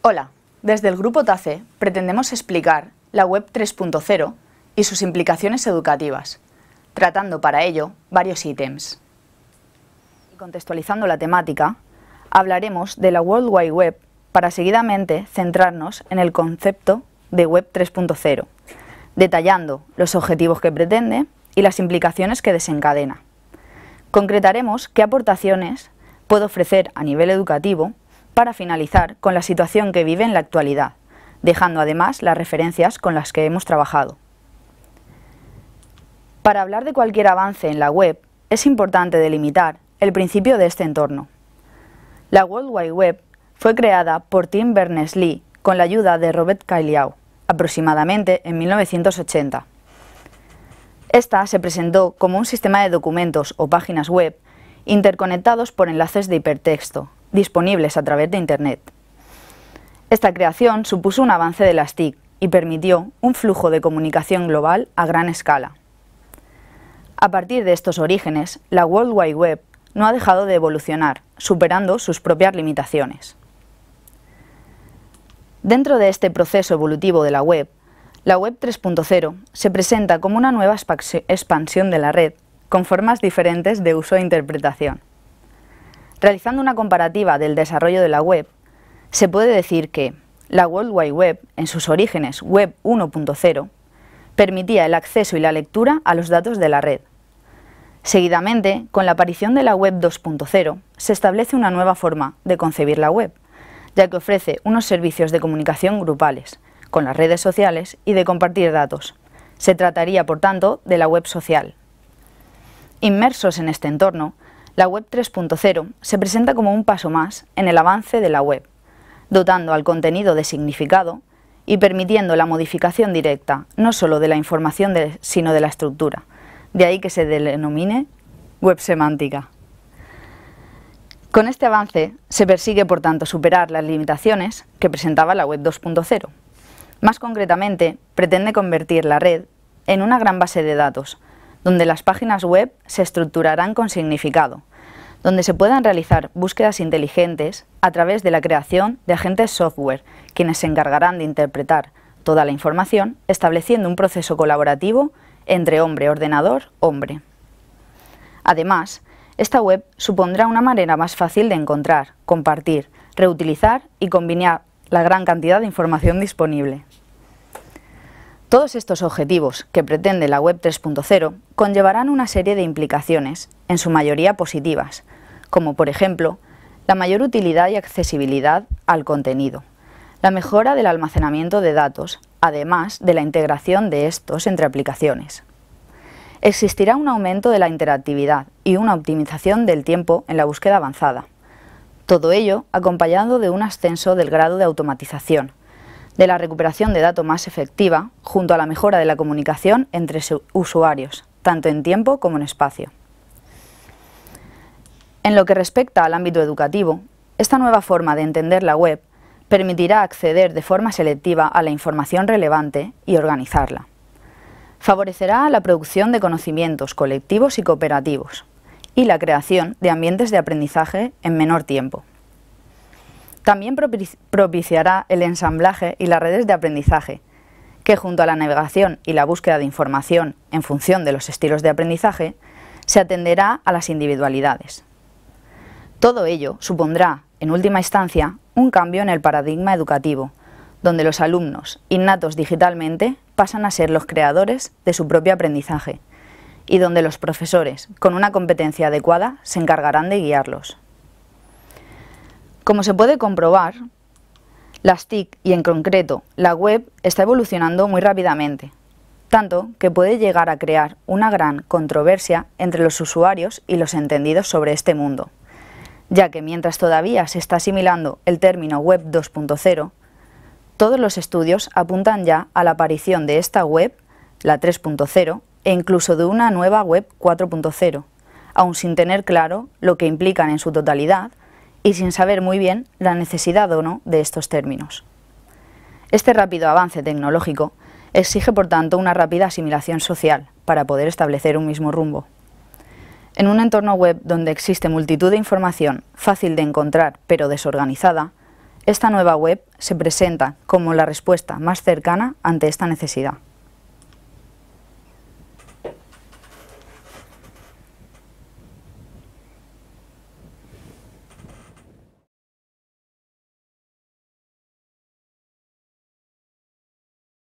Hola, desde el Grupo TACE pretendemos explicar la Web 3.0 y sus implicaciones educativas, tratando para ello varios ítems. Y contextualizando la temática, hablaremos de la World Wide Web para seguidamente centrarnos en el concepto de Web 3.0, detallando los objetivos que pretende y las implicaciones que desencadena. Concretaremos qué aportaciones puede ofrecer a nivel educativo para finalizar con la situación que vive en la actualidad, dejando además las referencias con las que hemos trabajado. Para hablar de cualquier avance en la web, es importante delimitar el principio de este entorno. La World Wide Web fue creada por Tim Berners-Lee con la ayuda de Robert Cailliau, aproximadamente en 1980. Esta se presentó como un sistema de documentos o páginas web interconectados por enlaces de hipertexto, disponibles a través de Internet. Esta creación supuso un avance de las TIC y permitió un flujo de comunicación global a gran escala. A partir de estos orígenes, la World Wide Web no ha dejado de evolucionar, superando sus propias limitaciones. Dentro de este proceso evolutivo de la web 3.0 se presenta como una nueva expansión de la red, con formas diferentes de uso e interpretación. Realizando una comparativa del desarrollo de la web, se puede decir que la World Wide Web, en sus orígenes Web 1.0, permitía el acceso y la lectura a los datos de la red. Seguidamente, con la aparición de la Web 2.0, se establece una nueva forma de concebir la web, ya que ofrece unos servicios de comunicación grupales, con las redes sociales y de compartir datos. Se trataría, por tanto, de la web social. Inmersos en este entorno, la Web 3.0 se presenta como un paso más en el avance de la web, dotando al contenido de significado y permitiendo la modificación directa, no solo de la información sino de la estructura, de ahí que se denomine web semántica. Con este avance se persigue, por tanto, superar las limitaciones que presentaba la Web 2.0. Más concretamente, pretende convertir la red en una gran base de datos, donde las páginas web se estructurarán con significado, donde se puedan realizar búsquedas inteligentes a través de la creación de agentes software, quienes se encargarán de interpretar toda la información, estableciendo un proceso colaborativo entre hombre-ordenador-hombre. Además, esta web supondrá una manera más fácil de encontrar, compartir, reutilizar y combinar la gran cantidad de información disponible. Todos estos objetivos que pretende la Web 3.0 conllevarán una serie de implicaciones, en su mayoría positivas, como por ejemplo, la mayor utilidad y accesibilidad al contenido, la mejora del almacenamiento de datos, además de la integración de estos entre aplicaciones. Existirá un aumento de la interactividad y una optimización del tiempo en la búsqueda avanzada. Todo ello acompañado de un ascenso del grado de automatización, de la recuperación de datos más efectiva, junto a la mejora de la comunicación entre usuarios, tanto en tiempo como en espacio. En lo que respecta al ámbito educativo, esta nueva forma de entender la web permitirá acceder de forma selectiva a la información relevante y organizarla. Favorecerá la producción de conocimientos colectivos y cooperativos y la creación de ambientes de aprendizaje en menor tiempo. También propiciará el ensamblaje y las redes de aprendizaje, que junto a la navegación y la búsqueda de información en función de los estilos de aprendizaje, se atenderá a las individualidades. Todo ello supondrá, en última instancia, un cambio en el paradigma educativo, donde los alumnos, innatos digitalmente, pasan a ser los creadores de su propio aprendizaje, y donde los profesores, con una competencia adecuada, se encargarán de guiarlos. Como se puede comprobar, las TIC y en concreto la web está evolucionando muy rápidamente, tanto que puede llegar a crear una gran controversia entre los usuarios y los entendidos sobre este mundo, ya que mientras todavía se está asimilando el término Web 2.0, todos los estudios apuntan ya a la aparición de esta web, la 3.0, e incluso de una nueva Web 4.0, aun sin tener claro lo que implican en su totalidad y sin saber muy bien la necesidad o no de estos términos. Este rápido avance tecnológico exige, por tanto, una rápida asimilación social para poder establecer un mismo rumbo. En un entorno web donde existe multitud de información fácil de encontrar pero desorganizada, Esta nueva web se presenta como la respuesta más cercana ante esta necesidad.